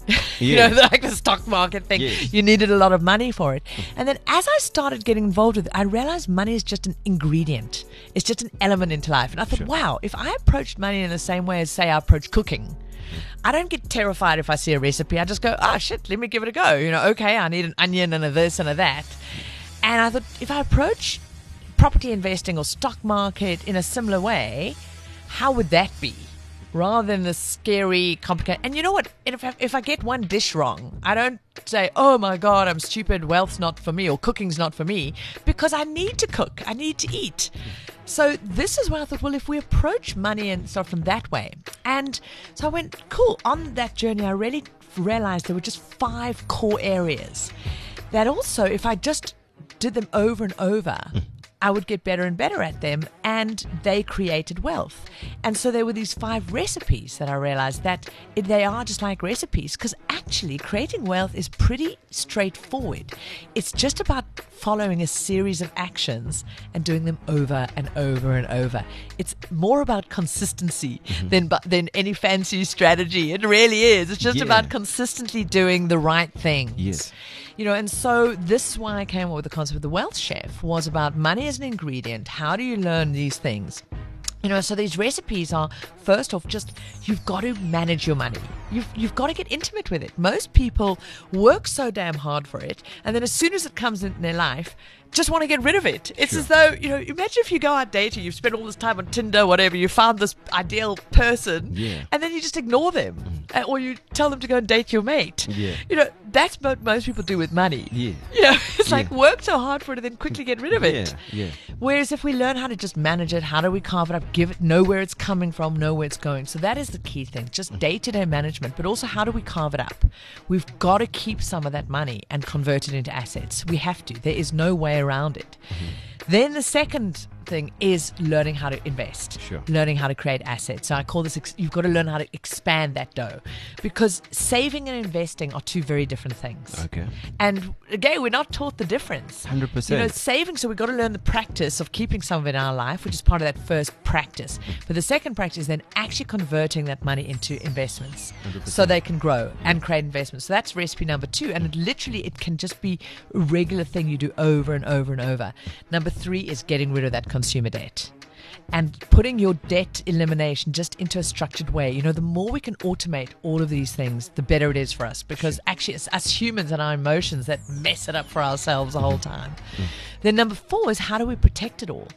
Yes. Like the stock market thing. Yes. You needed a lot of money for it. And then as I started getting involved with it, I realized money is just an ingredient. It's just an element into life. And I thought, wow, if I approached money in the same way as, say, I approach cooking, I don't get terrified if I see a recipe. I just go, oh, shit, let me give it a go. Okay, I need an onion and a this and a that. And I thought, if I approach property investing or stock market in a similar way, how would that be? Rather than the scary, complicated. And you know what? If I get one dish wrong, I don't say, oh my God, I'm stupid, wealth's not for me, or cooking's not for me, because I need to cook, I need to eat. So this is where I thought, well, if we approach money and stuff from that way. And so I went, cool. On that journey, I really realized there were just 5 core areas that also, if I just did them over and over, I would get better and better at them, and they created wealth. And so there were these 5 recipes that I realized that they are just like recipes, because actually creating wealth is pretty straightforward. It's just about following a series of actions and doing them over and over and over. It's more about consistency than any fancy strategy. It really is. It's just about consistently doing the right things. Yes. And so this is why I came up with the concept of the Wealth Chef, was about money as an ingredient. How do you learn these things? So these recipes are, first off, just you've got to manage your money. You've got to get intimate with it. Most people work so damn hard for it, and then as soon as it comes in their life, just want to get rid of it. It's as though, imagine if you go out dating, you've spent all this time on Tinder, whatever, you found this ideal person, and then you just ignore them, or you tell them to go and date your mate. That's what most people do with money. It's like work so hard for it and then quickly get rid of it. Whereas if we learn how to just manage it, how do we carve it up, know where it's coming from, know where it's going. So that is the key thing, just day-to-day management, but also how do we carve it up? We've got to keep some of that money and convert it into assets. We have to. There is no way around it. Then the second thing is learning how to invest, learning how to create assets. So I call this, you've got to learn how to expand that dough, because saving and investing are 2 very different things. Okay. And again, we're not taught the difference. 100%. Saving, so we've got to learn the practice of keeping some of it in our life, which is part of that first practice. But the second practice is then actually converting that money into investments 100%. So they can grow and create investments. So that's recipe number 2. And it can just be a regular thing you do over and over and over. Number 3 is getting rid of that consumer debt and putting your debt elimination just into a structured way. The more we can automate all of these things, the better it is for us, because actually it's us humans and our emotions that mess it up for ourselves the whole time. Then number 4 is, how do we protect it all?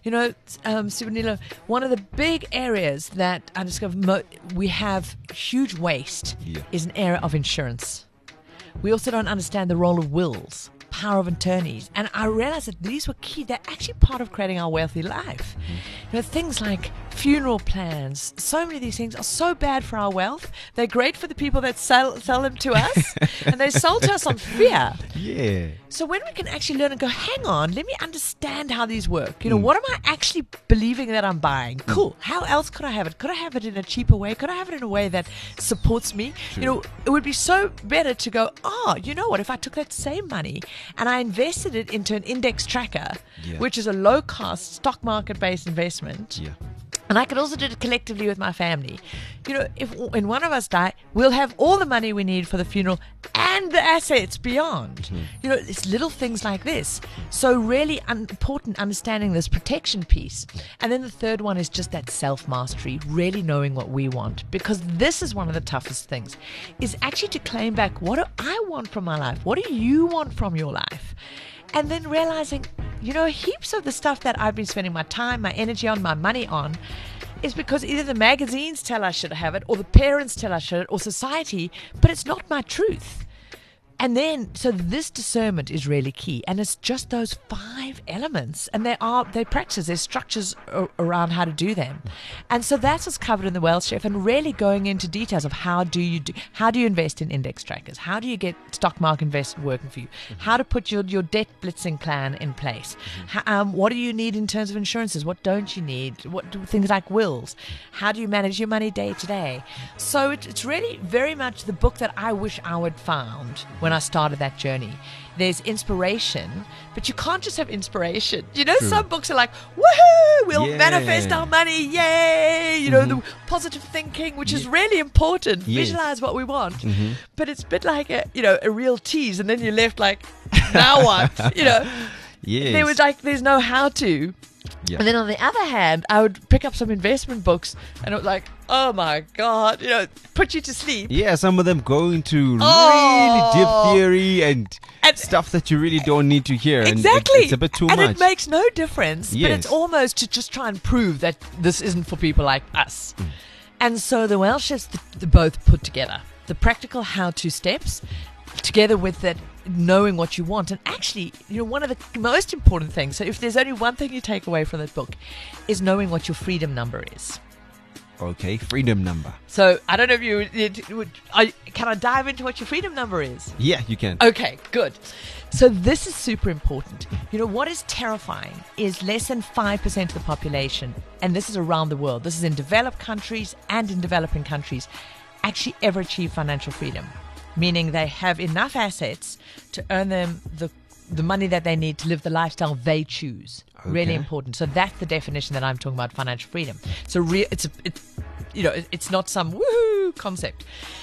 Sibanilo, one of the big areas that I discovered we have huge waste is an area of insurance. We also don't understand the role of wills, power of attorneys. And I realized that these were key. They're actually part of creating our wealthy life. Things like funeral plans, so many of these things are so bad for our wealth. They're great for the people that sell them to us, and they sell to us on fear. So when we can actually learn and go, hang on, let me understand how these work. What am I actually believing that I'm buying? Cool. How else could I have it? Could I have it in a cheaper way? Could I have it in a way that supports me? It would be so better to go, you know what, if I took that same money and I invested it into an index tracker, which is a low-cost stock market-based investment, and I could also do it collectively with my family. If when one of us die, we'll have all the money we need for the funeral and the assets beyond. It's little things like this. So really important understanding this protection piece. And then the third one is just that self-mastery, really knowing what we want. Because this is one of the toughest things, is actually to claim back, what do I want from my life? What do you want from your life? And then realizing, heaps of the stuff that I've been spending my time, my energy on, my money on, is because either the magazines tell I should have it, or the parents tell I should, or society, but it's not my truth. And then, so this discernment is really key. And it's just those 5 elements. And they practice, there's structures around how to do them. And so that's what's covered in the Wealth Chef, and really going into details of how do you invest in index trackers? How do you get stock market investment working for you? How to put your debt blitzing plan in place? What do you need in terms of insurances? What don't you need? Things like wills? How do you manage your money day to day? So it's really very much the book that I wish I would found when when I started that journey. There's inspiration, but you can't just have inspiration. You know, True. some books are like, woohoo, we'll Yeah. manifest our money, yay! You know, the positive thinking, which is really important. Yes. Visualize what we want. But it's a bit like a real tease, and then you're left like, now what? You know, Yes. there was like, there's no how to. Yeah. And then on the other hand, I would pick up some investment books, and it was like, oh my God, put you to sleep. Yeah, some of them go into Oh. really deep theory and And- stuff that you really don't need to hear. And Exactly. it's a bit too and much. it makes no difference. But Yes. it's almost to just try and prove that this isn't for people like us. And so the Welshers both put together the practical how-to steps together with that knowing what you want. And actually, one of the most important things, so if there's only one thing you take away from that book, is knowing what your freedom number is. Okay, freedom number. So I don't know if can I dive into what your freedom number is? Yeah, you can. Okay, good. So this is super important. What is terrifying is less than 5% of the population, and this is around the world, this is in developed countries and in developing countries, actually ever achieve financial freedom. Meaning they have enough assets to earn them the money that they need to live the lifestyle they choose. Really Okay. important. So that's the definition that I'm talking about financial freedom. So it's not some woohoo concept.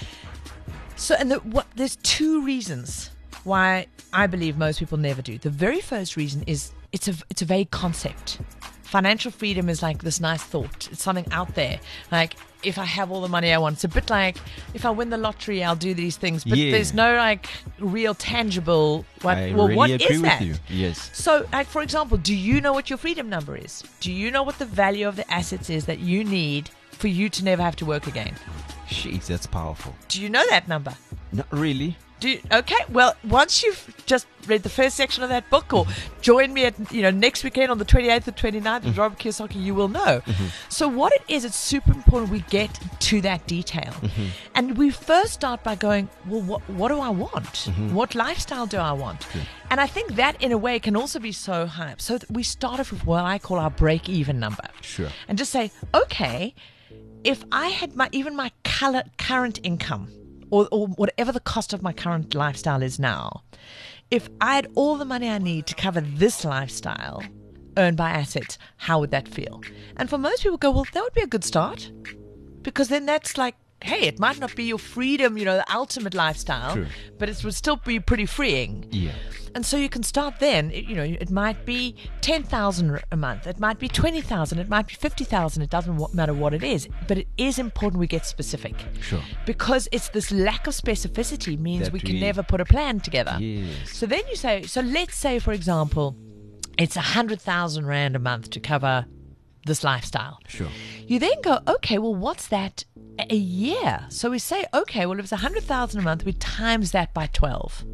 So there's two reasons why I believe most people never do. The very first reason is it's a vague concept. Financial freedom is like this nice thought. It's something out there. Like, if I have all the money I want, it's a bit like if I win the lottery, I'll do these things. But Yeah. there's no like real tangible. I What really agree is with that? you. Yes. So, like, for example, do you know what your freedom number is? Do you know what the value of the assets is that you need for you to never have to work again? Jeez, that's powerful. Do you know that number? Not really. Okay, well, once you've just read the first section of that book, or join me at next weekend on the 28th or 29th with Robert Kiyosaki, you will know. So what it is, it's super important we get to that detail. And we first start by going, well, what do I want? What lifestyle do I want? And I think that in a way can also be so high up. So we start off with what I call our break-even number. Sure. And just say, okay, if I had my current income, or whatever the cost of my current lifestyle is now, if I had all the money I need to cover this lifestyle earned by assets, how would that feel? And for most people go, well, that would be a good start, because then that's like, hey, it might not be your freedom, the ultimate lifestyle, True. but it would still be pretty freeing. Yeah. And so you can start then. It might be 10,000 a month. It might be 20,000. It might be 50,000. It doesn't matter what it is. But it is important we get specific. Sure. Because it's this lack of specificity means That we can we- never put a plan together. Yes. So then you say, so let's say, for example, it's 100,000 Rand a month to cover this lifestyle. Sure. You then go, okay, well, what's that a year? So we say, okay, well, if it's 100,000 a month, we times that by 12.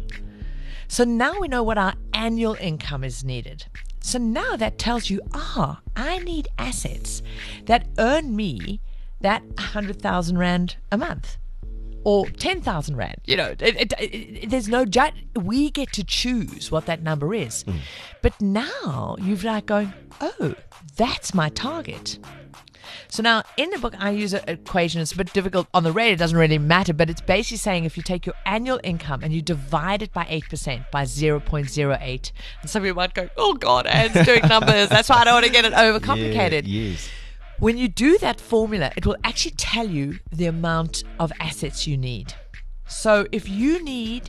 So now we know what our annual income is needed. So now that tells you, I need assets that earn me that 100,000 Rand a month. Or 10,000 Rand. There's no judge. We get to choose what that number is. But now you've like going, oh, that's my target. So now in the book, I use an equation. It's a bit difficult on the radio. It doesn't really matter. But it's basically saying if you take your annual income and you divide it by 8%, by 0.08. And some people might go, oh, God, Anne's doing numbers. That's why I don't want to get it overcomplicated. Yes. When you do that formula, it will actually tell you the amount of assets you need. So if you need,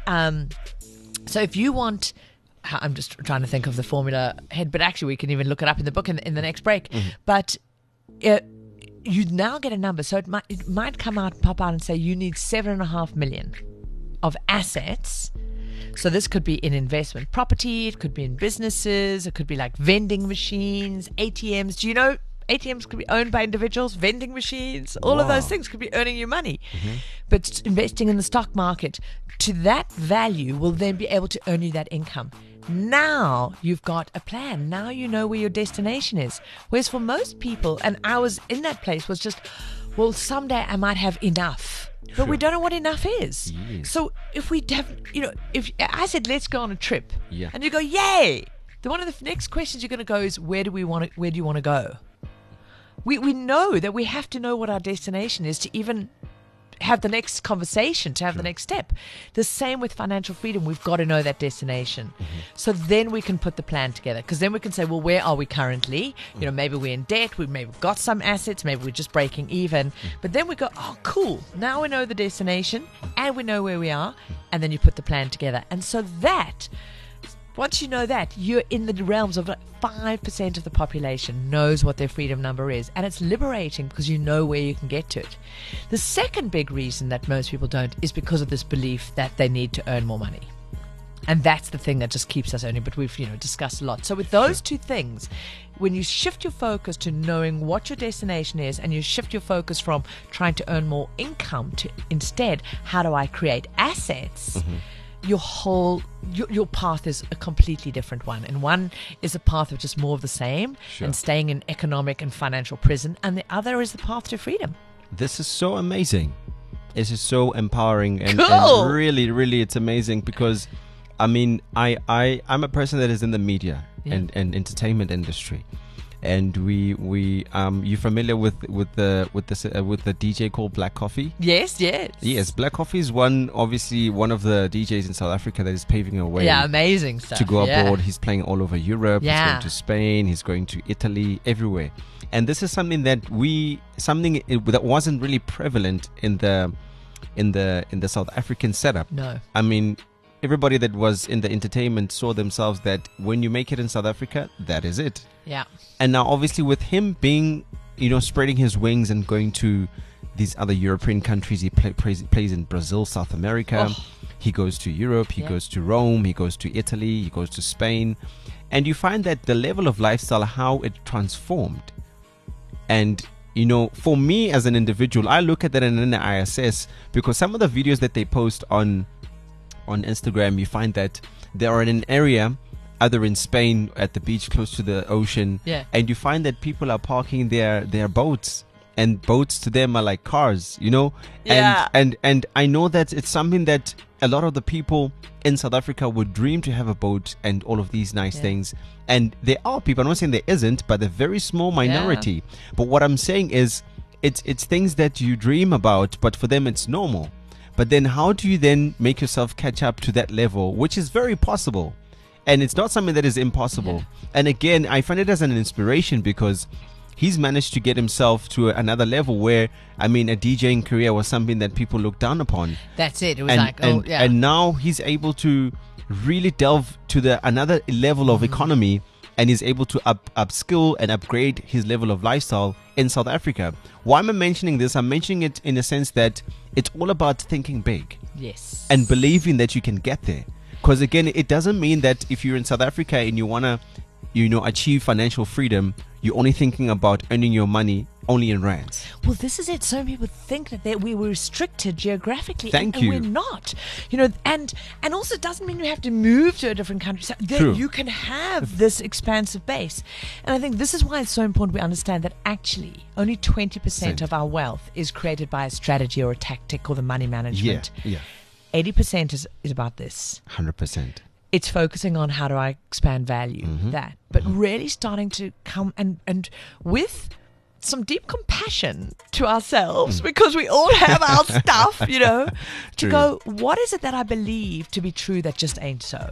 if you want, I'm just trying to think of the formula head, but actually we can even look it up in the book in the next break. But you now get a number. So it might pop out and say you need 7.5 million of assets. So this could be in investment property, it could be in businesses, it could be like vending machines, ATMs. Do you know ATMs could be owned by individuals, vending machines, all of those things could be earning you money. But investing in the stock market to that value will then be able to earn you that income. Now you've got a plan. Now you know where your destination is. Whereas for most people, and I was in that place, was just, well, someday I might have enough. But we don't know what enough is. Yes. So if we have, if I said, let's go on a trip, Yeah. and you go, yay, then one of the next questions you're going to go is, where do you want to go? We know that we have to know what our destination is to even have the next conversation, to have the next step. The same with financial freedom. We've got to know that destination. So then we can put the plan together, because then we can say, well, where are we currently? You know, maybe we're in debt, we maybe got some assets, maybe we're just breaking even. But then we go, oh, cool. Now we know the destination and we know where we are. And then you put the plan together. And so that, once you know that, you're in the realms of like 5% of the population knows what their freedom number is. And it's liberating because you know where you can get to it. The second big reason that most people don't is because of this belief that they need to earn more money. And that's the thing that just keeps us earning. But we've, discussed a lot. So with those two things, when you shift your focus to knowing what your destination is, and you shift your focus from trying to earn more income to instead, how do I create assets? Your path is a completely different one. And one is a path of just more of the same and staying in economic and financial prison. And the other is the path to freedom. This is so amazing. This is so empowering and really, really, it's amazing because, I mean, I'm a person that is in the media and entertainment industry. And you familiar with the DJ called Black Coffee? Yes. Yes, Black Coffee is one of the DJs in South Africa that is paving a way. Yeah, amazing stuff. To go abroad. He's playing all over Europe. He's going to Spain. He's going to Italy, everywhere. And this is something that that wasn't really prevalent in the South African setup. No, I mean, everybody that was in the entertainment saw themselves that when you make it in South Africa, that is it. Yeah. And now obviously with him being, spreading his wings and going to these other European countries, he plays in Brazil, South America. He goes to Europe, he goes to Rome, he goes to Italy, he goes to Spain. And you find that the level of lifestyle, how it transformed. And for me as an individual, I look at that and then I assess, because some of the videos that they post on Instagram, you find that they are in an area either in Spain at the beach close to the ocean, and you find that people are parking their boats, and boats to them are like cars, and I know that it's something that a lot of the people in South Africa would dream to have a boat and all of these nice things. And there are people, I'm not saying there isn't, but a very small minority. But what I'm saying is it's things that you dream about, but for them it's normal. But then how do you then make yourself catch up to that level, which is very possible? And it's not something that is impossible. And again, I find it as an inspiration because he's managed to get himself to another level where, I mean, a DJing career was something that people looked down upon. That's it. It was and now he's able to really delve to another level of economy, and he's able to upskill and upgrade his level of lifestyle in South Africa. Why am I mentioning this? I'm mentioning it in a sense that it's all about thinking big. Yes. And believing that you can get there. Because again, it doesn't mean that if you're in South Africa and you want to, achieve financial freedom, you're only thinking about earning your money only in rands. Well, this is it. So many people think that we were restricted geographically. And we're not. And also it doesn't mean you have to move to a different country. So that you can have this expansive base. And I think this is why it's so important we understand that actually only 20% of our wealth is created by a strategy or a tactic or the money management. Yeah. 80% is about this. 100%. It's focusing on how do I expand value, but really starting to come and with some deep compassion to ourselves, because we all have our stuff, to go, what is it that I believe to be true that just ain't so?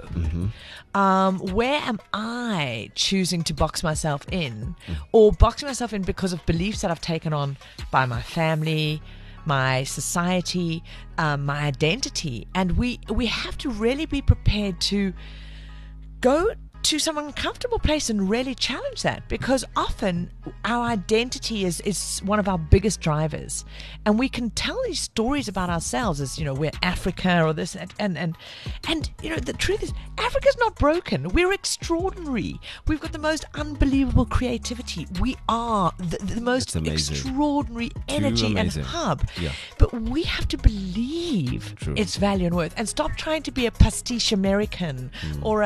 Where am I choosing to box myself in, or boxing myself in because of beliefs that I've taken on by my family, my society, my identity? And we have to really be prepared to go to some uncomfortable place and really challenge that, because often our identity is one of our biggest drivers, and we can tell these stories about ourselves as we're Africa or this and the truth is Africa's not broken. We're extraordinary. We've got the most unbelievable creativity. We are the most extraordinary energy and hub. But we have to believe its value and worth, and stop trying to be a pastiche American or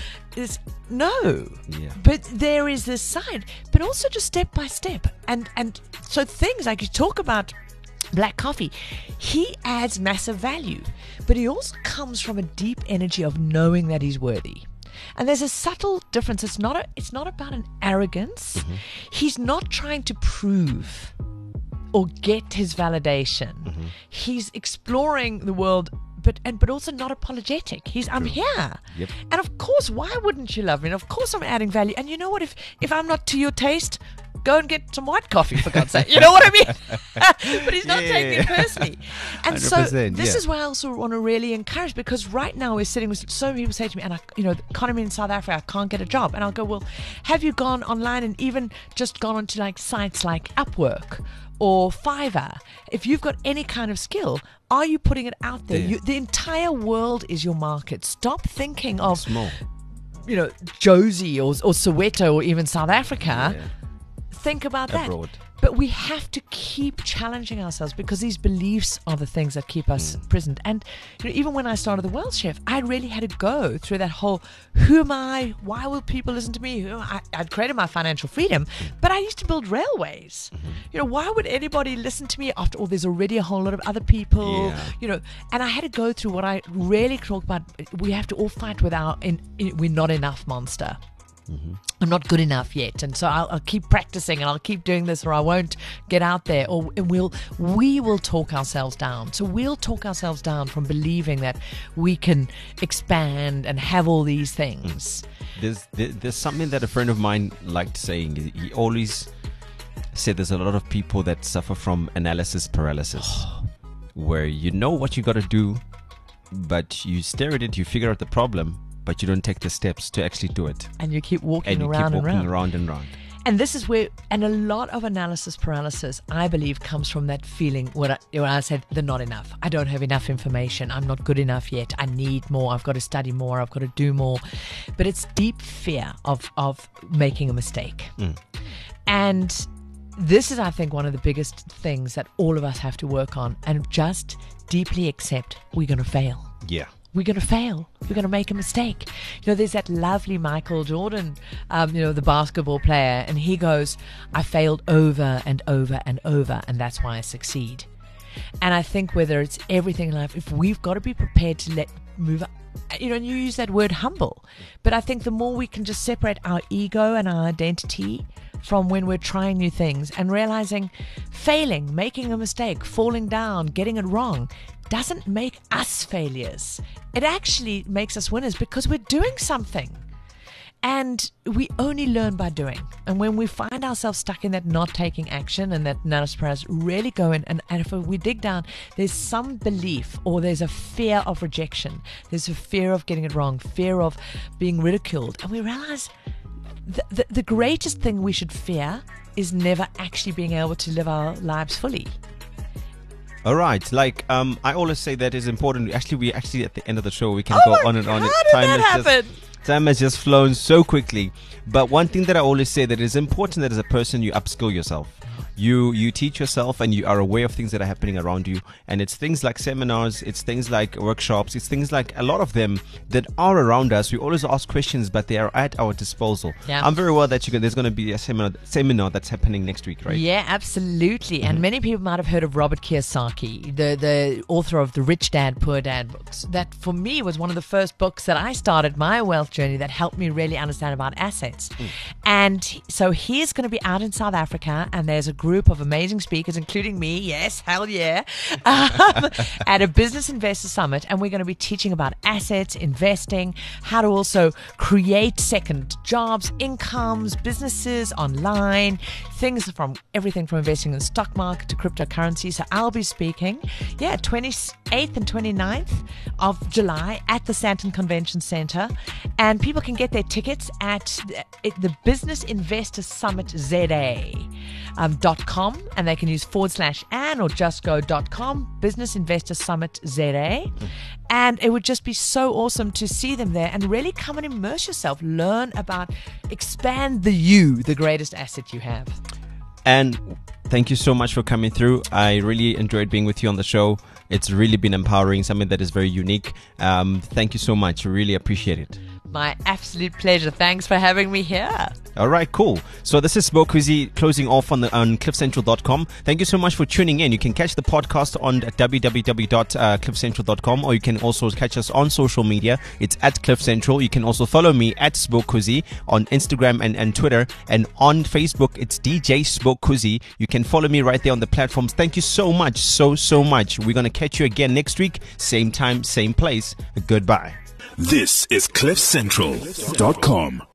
but there is this side, but also just step by step, and so things like you talk about Black Coffee, he adds massive value, but he also comes from a deep energy of knowing that he's worthy. And there's a subtle difference. It's not about an arrogance. He's not trying to prove or get his validation He's exploring the world, but also not apologetic. I'm here. Yep. And of course, why wouldn't you love me? And of course I'm adding value. And you know what? If I'm not to your taste, go and get some white coffee, for God's sake. You know what I mean? But he's not taking it personally. And so this is why I also want to really encourage, because right now we're sitting with so many people say to me, and the economy in South Africa, I can't get a job. And I'll go, well, have you gone online and even just gone onto like sites like Upwork or Fiverr? If you've got any kind of skill, are you putting it out there? The entire world is your market. Stop thinking of small, Josie or Soweto or even South Africa. Yeah. Think about Abroad. that. But we have to keep challenging ourselves, because these beliefs are the things that keep us prisoned. And even when I started The Wealth Chef, I really had to go through that whole, who am I? Why will people listen to me? I'd created my financial freedom, but I used to build railways. Why would anybody listen to me after all? There's already a whole lot of other people. And I had to go through what I really talk about. We have to all fight with our we're not enough monster. I'm not good enough yet, and so I'll keep practicing, and I'll keep doing this, or I won't get out there, and we will talk ourselves down. So we'll talk ourselves down from believing that we can expand and have all these things. There's something that a friend of mine liked saying. He always said there's a lot of people that suffer from analysis paralysis, where you know what you got to do, but you stare at it, you figure out the problem, but you don't take the steps to actually do it. And you keep walking around and round. And this is where, and a lot of analysis paralysis, I believe, comes from that feeling when I said they're not enough. I don't have enough information. I'm not good enough yet. I need more. I've got to study more. I've got to do more. But it's deep fear of making a mistake. And this is, I think, one of the biggest things that all of us have to work on, and just deeply accept we're going to fail. Yeah. We're going to fail. We're going to make a mistake. There's that lovely Michael Jordan, the basketball player, and he goes, I failed over and over and over, and that's why I succeed. And I think whether it's everything in life, if we've got to be prepared to move up, and you use that word humble, but I think the more we can just separate our ego and our identity from when we're trying new things and realizing failing, making a mistake, falling down, getting it wrong doesn't make us failures. It actually makes us winners, because we're doing something. And we only learn by doing. And when we find ourselves stuck in that not taking action and that analysis paralysis, really go in. And if we dig down, there's some belief, or there's a fear of rejection. There's a fear of getting it wrong, fear of being ridiculed. And we realize the greatest thing we should fear is never actually being able to live our lives fully. All right. I always say that is important. We actually at the end of the show, we can go on and on. How did that happen? Time has just flown so quickly. But one thing that I always say, that it is important that as a person you upskill yourself. You teach yourself, and you are aware of things that are happening around you. And it's things like seminars, it's things like workshops, it's things like a lot of them that are around us. We always ask questions, but they are at our disposal. Yeah. I'm very well that there's going to be a seminar that's happening next week, right? Yeah, absolutely. And many people might have heard of Robert Kiyosaki, the author of the Rich Dad, Poor Dad books. That for me was one of the first books that I started my wealth journey, that helped me really understand about assets. And so he's going to be out in South Africa, and there's a group of amazing speakers, including me, yes, hell yeah, at a Business Investor Summit. And we're going to be teaching about assets, investing, how to also create second jobs, incomes, businesses online, things from everything from investing in the stock market to cryptocurrency. So I'll be speaking, 28th and 29th of July at the Sandton Convention Center. And people can get their tickets at the Business Investor Summit ZA.com, and they can use /Ann or just go.com, Business Investor Summit ZA. And it would just be so awesome to see them there and really come and immerse yourself, learn about, expand the greatest asset you have. And thank you so much for coming through. I really enjoyed being with you on the show. It's really been empowering, something that is very unique. Thank you so much. Really appreciate it. My absolute pleasure. Thanks for having me here. All right, cool. So this is Spokuzi closing off on cliffcentral.com. Thank you so much for tuning in. You can catch the podcast on www.cliffcentral.com, or you can also catch us on social media. It's at Cliff Central. You can also follow me at Spokuzi on Instagram and Twitter, and on Facebook it's DJ Spokuzi. You can follow me right there on the platforms. Thank you so much, so much. We're going to catch you again next week, same time, same place. Goodbye. This is cliffcentral.com.